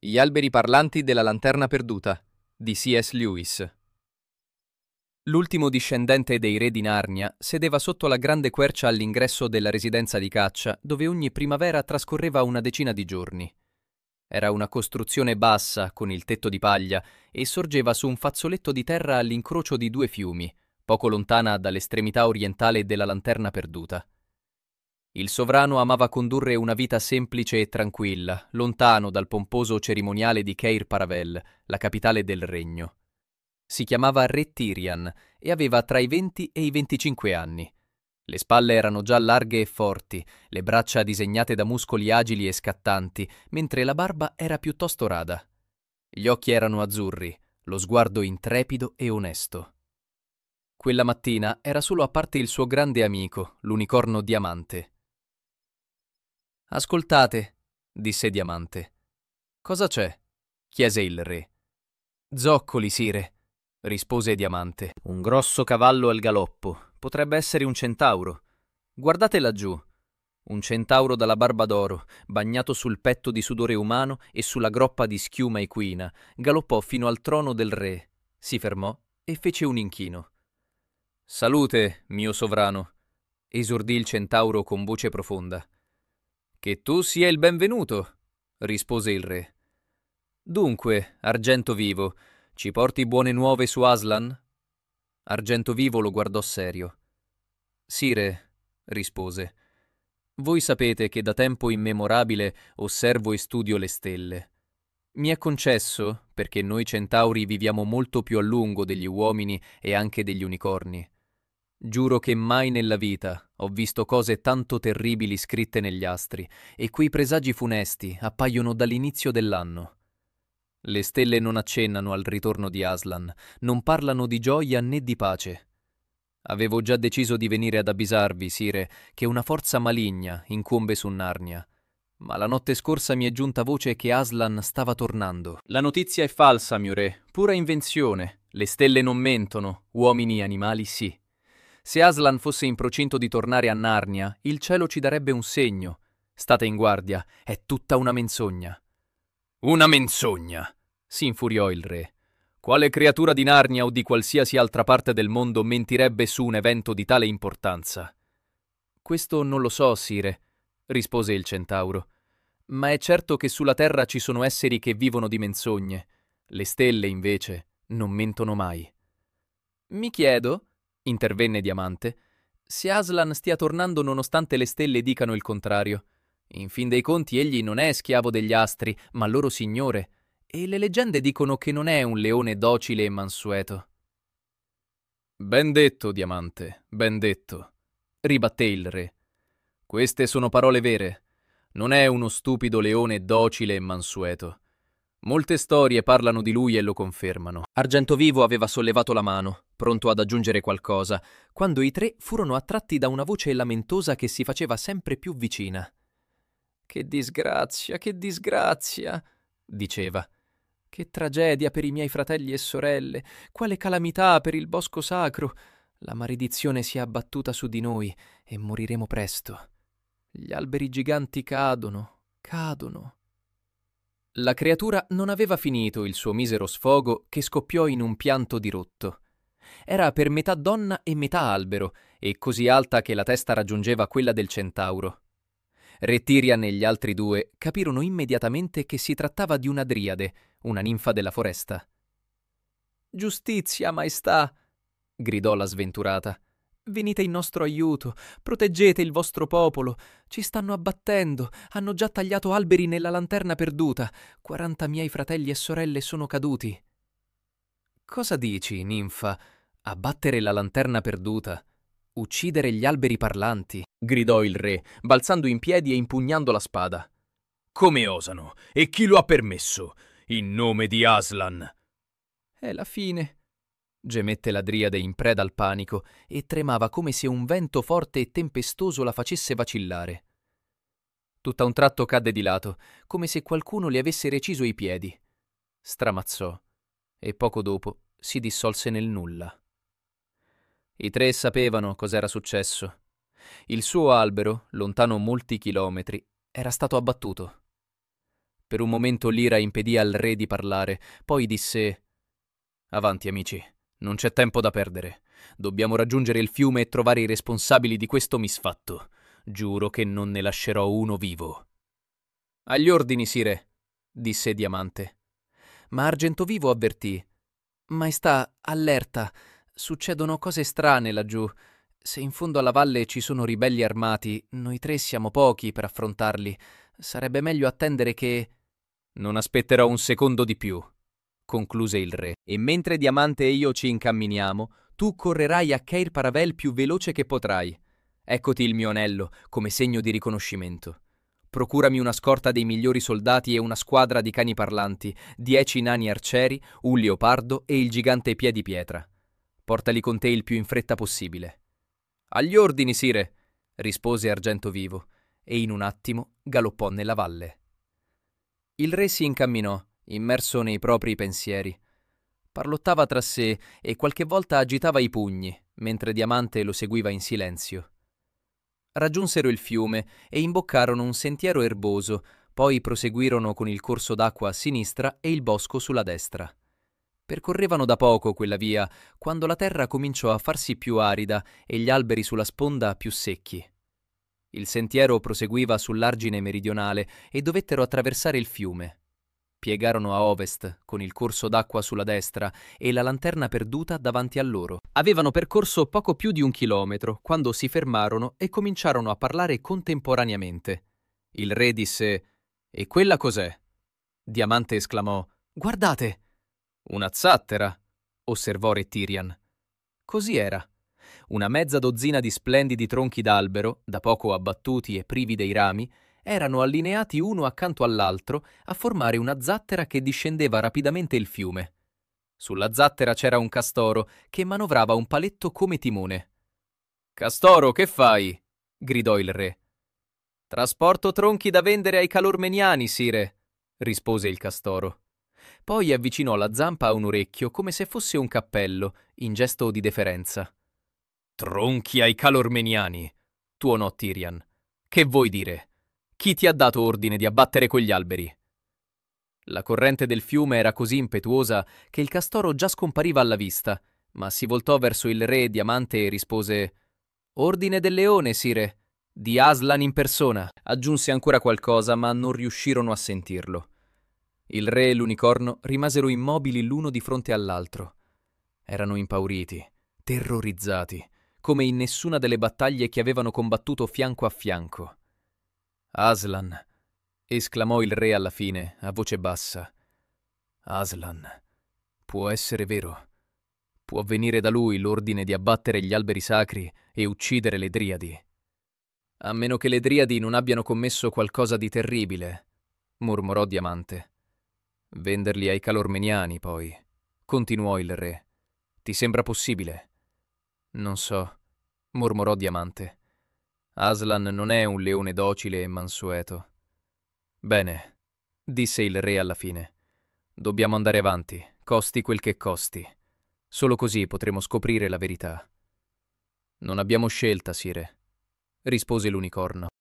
Gli alberi parlanti della lanterna perduta di C.S. Lewis. L'ultimo discendente dei re di Narnia sedeva sotto la grande quercia all'ingresso della residenza di caccia, dove ogni primavera trascorreva una decina di giorni. Era una costruzione bassa, con il tetto di paglia, e sorgeva su un fazzoletto di terra all'incrocio di due fiumi, poco lontana dall'estremità orientale della lanterna perduta. Il sovrano amava condurre una vita semplice e tranquilla, lontano dal pomposo cerimoniale di Cair Paravel, la capitale del regno. Si chiamava Re Tirian e aveva tra i 20 e i 25 anni. Le spalle erano già larghe e forti, le braccia disegnate da muscoli agili e scattanti, mentre la barba era piuttosto rada. Gli occhi erano azzurri, lo sguardo intrepido e onesto. Quella mattina era solo a parte il suo grande amico, l'unicorno Diamante. «Ascoltate», disse Diamante. «Cosa c'è?» chiese il re. «Zoccoli, sire», rispose Diamante. «Un grosso cavallo al galoppo. Potrebbe essere un centauro. Guardate laggiù. Un centauro dalla barba d'oro, bagnato sul petto di sudore umano e sulla groppa di schiuma equina, galoppò fino al trono del re, si fermò e fece un inchino. «Salute, mio sovrano», esordì il centauro con voce profonda. «Che tu sia il benvenuto», rispose il re. «Dunque, Argento Vivo, ci porti buone nuove su Aslan?» Argento Vivo lo guardò serio. «Sire», rispose, «voi sapete che da tempo immemorabile osservo e studio le stelle. Mi è concesso, perché noi centauri viviamo molto più a lungo degli uomini e anche degli unicorni. Giuro che mai nella vita ho visto cose tanto terribili scritte negli astri, e quei presagi funesti appaiono dall'inizio dell'anno. Le stelle non accennano al ritorno di Aslan, non parlano di gioia né di pace. Avevo già deciso di venire ad avvisarvi, sire, che una forza maligna incombe su Narnia, ma la notte scorsa mi è giunta voce che Aslan stava tornando. La notizia è falsa, mio re, pura invenzione. Le stelle non mentono, uomini e animali sì. Se Aslan fosse in procinto di tornare a Narnia, il cielo ci darebbe un segno. State in guardia, è tutta una menzogna». «Una menzogna!» si infuriò il re. «Quale creatura di Narnia o di qualsiasi altra parte del mondo mentirebbe su un evento di tale importanza?» «Questo non lo so, sire», rispose il centauro, «ma è certo che sulla terra ci sono esseri che vivono di menzogne. Le stelle, invece, non mentono mai». «Mi chiedo», intervenne Diamante, «se Aslan stia tornando nonostante le stelle dicano il contrario. In fin dei conti egli non è schiavo degli astri, ma loro signore, e le leggende dicono che non è un leone docile e mansueto». «Ben detto, Diamante, ben detto», ribatté il re. «Queste sono parole vere. Non è uno stupido leone docile e mansueto. Molte storie parlano di lui e lo confermano». Argento Vivo aveva sollevato la mano, pronto ad aggiungere qualcosa, quando i tre furono attratti da una voce lamentosa che si faceva sempre più vicina. Che disgrazia, diceva. «Che tragedia per i miei fratelli e sorelle, quale calamità per il bosco sacro. La maledizione si è abbattuta su di noi e moriremo presto. Gli alberi giganti cadono. La creatura non aveva finito il suo misero sfogo che scoppiò in un pianto dirotto. Era per metà donna e metà albero, e così alta che la testa raggiungeva quella del centauro. Re Tirian e gli altri due capirono immediatamente che si trattava di una driade, una ninfa della foresta. «Giustizia, maestà!» gridò la sventurata. «Venite in nostro aiuto, proteggete il vostro popolo. Ci stanno abbattendo, hanno già tagliato alberi nella lanterna perduta. 40 miei fratelli e sorelle sono caduti». «Cosa dici, ninfa? Abbattere la lanterna perduta? Uccidere gli alberi parlanti?» gridò il re, balzando in piedi e impugnando la spada. «Come osano? E chi lo ha permesso? In nome di Aslan!» «È la fine», gemette la driade in preda al panico e tremava come se un vento forte e tempestoso la facesse vacillare. Tutt'a un tratto cadde di lato, come se qualcuno le avesse reciso i piedi. Stramazzò e poco dopo si dissolse nel nulla. I tre sapevano cos'era successo. Il suo albero, lontano molti chilometri, era stato abbattuto. Per un momento l'ira impedì al re di parlare, poi disse: «Avanti, amici, non c'è tempo da perdere. Dobbiamo raggiungere il fiume e trovare i responsabili di questo misfatto. Giuro che non ne lascerò uno vivo». «Agli ordini, sire», disse Diamante. Ma Argentovivo avvertì: «Maestà, allerta, succedono cose strane laggiù. Se in fondo alla valle ci sono ribelli armati, noi tre siamo pochi per affrontarli. Sarebbe meglio attendere che...» «Non aspetterò un secondo di più», concluse il re. «E mentre Diamante e io ci incamminiamo, tu correrai a Keir Paravel più veloce che potrai. Eccoti il mio anello, come segno di riconoscimento. Procurami una scorta dei migliori soldati e una squadra di cani parlanti, 10 nani arcieri, un leopardo e il gigante Piedipietra. Portali con te il più in fretta possibile». «Agli ordini, sire», rispose Argentovivo, e in un attimo galoppò nella valle. Il re si incamminò, immerso nei propri pensieri. Parlottava tra sé e qualche volta agitava i pugni, mentre Diamante lo seguiva in silenzio. Raggiunsero il fiume e imboccarono un sentiero erboso, poi proseguirono con il corso d'acqua a sinistra e il bosco sulla destra. Percorrevano da poco quella via, quando la terra cominciò a farsi più arida e gli alberi sulla sponda più secchi. Il sentiero proseguiva sull'argine meridionale e dovettero attraversare il fiume. Piegarono a ovest, con il corso d'acqua sulla destra e la lanterna perduta davanti a loro. Avevano percorso poco più di 1 chilometro, quando si fermarono e cominciarono a parlare contemporaneamente. Il re disse: «E quella cos'è?» Diamante esclamò: «Guardate!» «Una zattera», osservò re Tirian. Così era. Una mezza dozzina di splendidi tronchi d'albero, da poco abbattuti e privi dei rami, erano allineati uno accanto all'altro a formare una zattera che discendeva rapidamente il fiume. Sulla zattera c'era un castoro che manovrava un paletto come timone. «Castoro, che fai?» gridò il re. «Trasporto tronchi da vendere ai calormeniani, sire», rispose il castoro. Poi avvicinò la zampa a un orecchio come se fosse un cappello, in gesto di deferenza. «Tronchi ai calormeniani», tuonò Tirian. «Che vuoi dire? Chi ti ha dato ordine di abbattere quegli alberi?» La corrente del fiume era così impetuosa che il castoro già scompariva alla vista, ma si voltò verso il re Diamante e rispose: «Ordine del leone, sire, di Aslan in persona». Aggiunse ancora qualcosa, ma non riuscirono a sentirlo. Il re e l'unicorno rimasero immobili l'uno di fronte all'altro. Erano impauriti, terrorizzati, come in nessuna delle battaglie che avevano combattuto fianco a fianco. «Aslan», esclamò il re alla fine, a voce bassa. «Aslan, può essere vero. Può venire da lui l'ordine di abbattere gli alberi sacri e uccidere le Driadi. A meno che le Driadi non abbiano commesso qualcosa di terribile», mormorò Diamante. «Venderli ai calormeniani, poi», continuò il re. «Ti sembra possibile?» «Non so», mormorò Diamante. «Aslan non è un leone docile e mansueto». «Bene», disse il re alla fine. «Dobbiamo andare avanti, costi quel che costi. Solo così potremo scoprire la verità». «Non abbiamo scelta, sire», rispose l'unicorno.